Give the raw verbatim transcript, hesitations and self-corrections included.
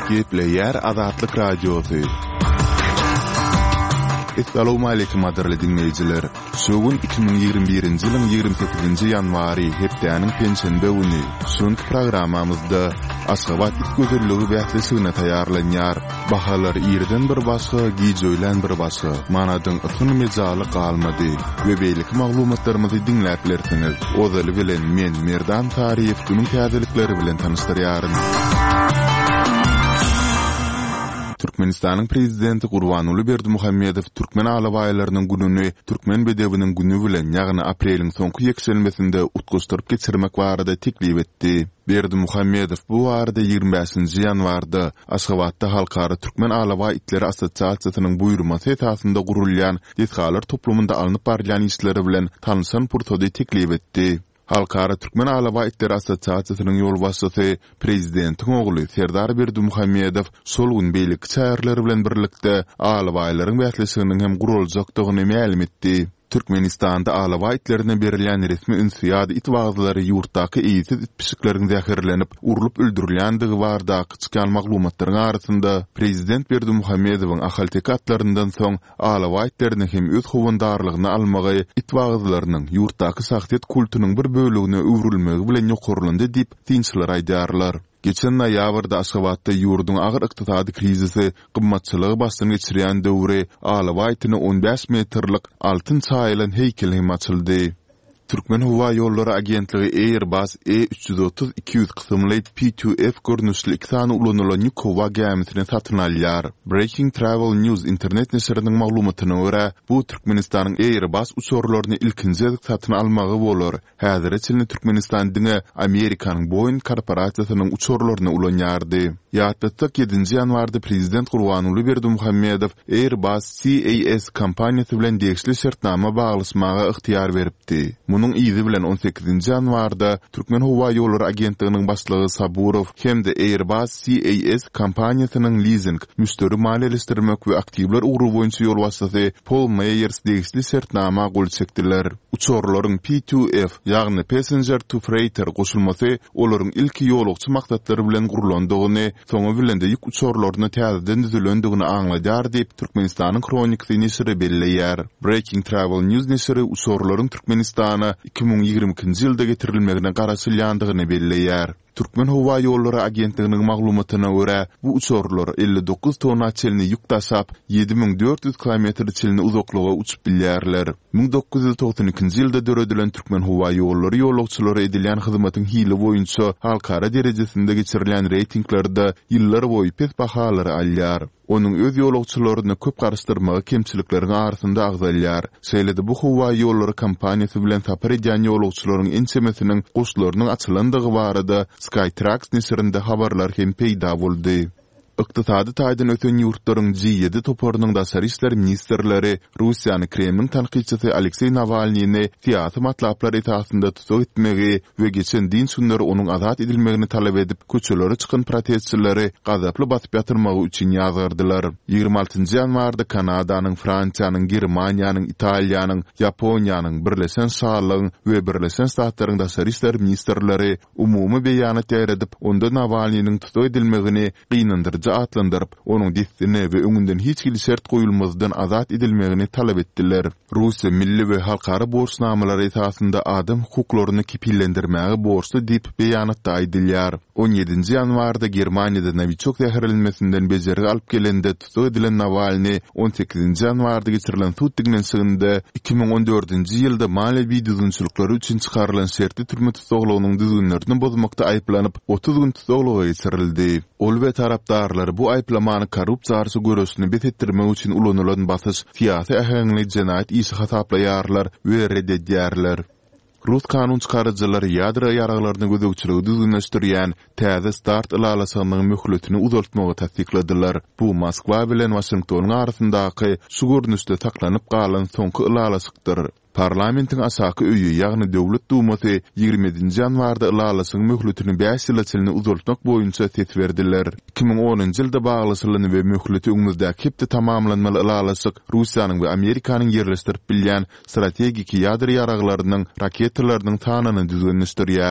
Gepleyer Azatlyk Radiosu. Assalamu alaykum adarly dinleyijiler. Şogun iki bin ýygrimi birinji ýylyň ýygrimi sekizinji ýanwary hepdeniň pensiýende uny. Şonky programamyzda Aşgabat gözelligi bähleşigine taýýarlanýar. Bahalar ýerden bir başga, giýjöýlen bir başga. Manadyň ýykyny mejaly galmady. We beýlik maglumatlarymyzy dinläp bilersiňiz. Ozaly bilen men Merdan Tariýew günüň täzelikleri bilen tanışdyrýaryn. Türkmenistanyň prezidenti Gurbanuly Berdimuhammedow Türkmen alabaýlarynyň gününi Türkmen bedewiniň günü bilen ýagny apreliň soňky ýekşelmesinde utguşdyryp geçirmek barada teklip etdi. Berdimuhammedow bu arada ýygrimi beşinji ýanwarda Aşgabatda Halkara Türkmen Alabaý itleri Assosiasiýasynyň buýrmasy esasynda gurulýan Desgalar toplumynda alınıp barýan işleri bilen tanışan pursady teklip etdi. Halkara Türkmen Alabaý itleri Assosiasiýasynyň ýol başçysy prezidentiň ogly Serdar Berdimuhammedow şol gün beýlik çäherleri bilen birlikde alabaýlaryň bähleşiginiň hem guruljakdygyny ma'lum etdi. Türkmenistanda alabaý itlerine berilen resmi ünsiyad it wagzlary ýurtdaky eýsiz it pişiklerin zäherlenip urulyp öldürilýändigi barada çykan maglumatlaryň arasynda prezident Berdimuhammedowyň ahalteki atlaryndan soň alabaý itlerini hem öz howandarlygyny almagy it wagzlarynyň ýurtdaky şahsiýet kultunyň bir bölügine öwrülmegi bilen ýokurlandy diýip tinçler aýdarlar. Geçen noýabrda Aşgabatda ýurdun agyr ykdysady krizisi, gymmatçylygy başdan geçirýän döwre alabaý itini on beş metrlik altyn çaýlan heýkel hem açyldy. Türkmen Hava Ýollary Agentligi Airbus E üç yüz otuz iki yüz kysymly P iki F görnüşli iki sany ulanylan ýük howa gemisini satyn alýar. Breaking Travel News internet neşriniň maglumatyna görä, bu Türkmenistanyň Airbus uçurlaryny ilkinji satyn almagy bolar. Häzir çylny Türkmenistan diňe Amerikanyň Boeing korporasiýasynyň uçurlaryny ulanýardy. Ýatdatsak ýedinji ýanwarda prezident Gurbanuly Berdimuhammedow Airbus C A S kompaniýasy bilen degişli şertnama baglaşmaga ihtiýar beripdi. Munun izi bilen on sekizinji ýanwarda Türkmen Hava Ýollary Agentliginiň başlygy Saburow hem de Airbus C A S kompaniýasynyň leasing, müşteri maliýeleşdirmek we aktivler ugrul boýunça ýol başçysy Paul Meyers degişli şertnama gol çekdiler. Uçurlaryň P iki F ýagny Passenger to Freighter goşulmasy olaryň ilki ýolukçy maksatlary bilen gurulandygyny, soňa bilen de ýük uçurlaryny täzeden düzülendigini aňladýar diýip Türkmenistanyň Kronikasy neşri belleýär. Breaking Travel News neşri uçurlaryň Türkmenistana iki bin ýygrimiňji ýylda getirilmegine garaşylýandygyny belleýär. Türkmen Hava Ýollary Agentliginiň maglumatyna görä, bu uçurlar elli dokuz tonna çelni ýük taşap ýedi bin dört yüz kilometr çelni uzaklyga uçup bilýärler. bin dokuz yüz togson ikinji ýylda döredilen Türkmen Hava Ýollary ýolagçylary edilen hyzmatyň hili boýunça halkara derejesinde geçirilen reytinglarda ýyllar boýy pes bahalary alýar. Onuň öz ýolagçylaryny köp garşdyrmagy kemçilikleriň arasynda agzalýar. Şeýlede bu Hava Ýollary kompaniýasy bilen tapar edýän ýolagçylaryň ençemesiniň goşlarynyň açylandygy barada Skytrax neşrinde habarlar hem peýda boldy. Iqtisady taýdan öten ýurtlaryň G ýedi toparynyň daşary işler ministrleri Russiýany Kremlin tanqidçisi Aleksey Navalnyny siýasy matlaplar esasynda tutuk etmegi we geçen din günleri onuň azat edilmegini talap edip köçelere çykan protestçileri gazaply basyp ýatyrmagy üçin ýazgardylar. ýygrimi altynji ýanwarda Kanadanyň, Fransiýanyň, Germaniýanyň, Italiýanyň, Ýaponiýanyň, Birleşen Şarlaryň we Birleşen Ştatlaryň daşary işler ministrleri umumy beýanat ýaradip, onda Navalnynyň tutuk edilmegini gynandyrjy atlandırıp, onun distine ve öňünden hiç kili şert goýulmazdan azat edilmegini talap etdiler. Russiýa milli we halkara borçnamalary esasynda adam hukuklaryny kipillendirmäge borçly diýip beýanatda aýdylýar. on ýedinji ýanwarda Germaniýada Novichok zäherlenmesinden bejergi alyp gelende tutuk edilen Navalny on sekizinji ýanwarda geçirilen tutdiginen sygynda iki bin on dördünji ýylda maliýevi düzgünçilikleri üçin çykarylan şertli türme tutuglugynyň düzgünlerini bozmakda aýplanyp otuz gün tutugluga geçirildi. Ol we tarapdarlar bu aýplamany korrupsiýa garşy görüşini betetdirmek üçin ulanylan basyş siýasy ähengli jenaýat işi hasaplaýarlar we reddedýärler. Rus kanun çykarjylary ýadra ýaraglaryny gözegçiligi düzgünleşdirýän täze start ilalasynyň möhletini uzaltmagy tasdikladylar. Bu Moskwa bilen Washingtonyň arasyndaky şu görnüşde taklanyp galan soňky ilalasykdyr. Parlamentin asaky öýü, ýagny döwlet dumasy ýygrimiňji ýanwarda ilalasyň möhletini beş ýyla çylny uzaltmak boýunça ses berdiler. iki bin onunji ýylda baglaşylan we möhleti öňümizde hepde tamamlanmaly ilalasyk Russiýanyň we Amerikanyň ýerleşdirip bilýän strategik ýadry ýaraglarynyň raketalarynyň tanyny düzgünleşdirýär.